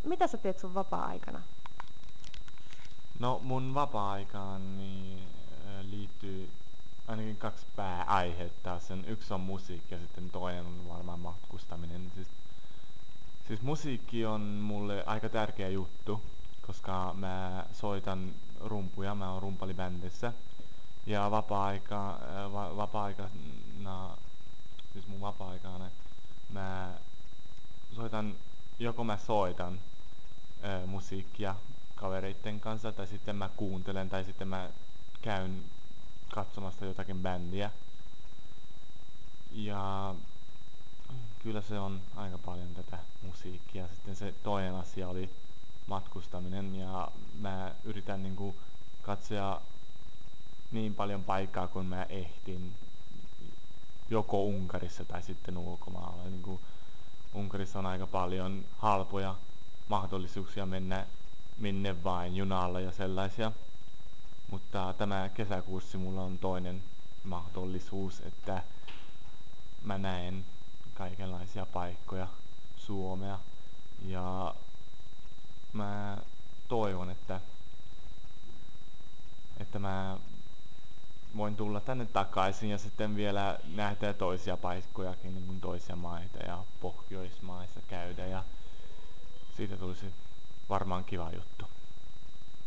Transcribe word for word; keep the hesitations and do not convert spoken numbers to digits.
mitä sä teet sun vapaa-aikana? No mun vapaa-aikaan niin, liittyy ainakin kaksi pääaihetta. Sen yksi on musiikki ja sitten toinen on varmaan matkustaminen. Siis, siis musiikki on mulle aika tärkeä juttu, koska mä soitan rumpuja, mä oon rumpalibändissä. Ja vapaa-aika, va, vapaa-aikana, siis mun vapaa-aikana mä soitan, joko mä soitan ö, musiikkia kavereitten kanssa, tai sitten mä kuuntelen, tai sitten mä käyn katsomassa jotakin bändiä. Ja kyllä se on aika paljon tätä musiikkia. Sitten se toinen asia oli matkustaminen, ja mä yritän niinku katsoa niin paljon paikkaa kuin mä ehtin, joko Unkarissa tai sitten ulkomailla. Niinku Unkarissa on aika paljon halpoja mahdollisuuksia mennä minne vain junalla ja sellaisia. Mutta tämä kesäkuussa mulla on toinen mahdollisuus, että mä näen kaikenlaisia paikkoja Suomea. Ja mä toivon, että, että mä voin tulla tänne takaisin ja sitten vielä nähdä toisia paikkojakin, niin kuin toisia maita ja Pohjoismaissa käydä. Ja siitä tulisi varmaan kiva juttu.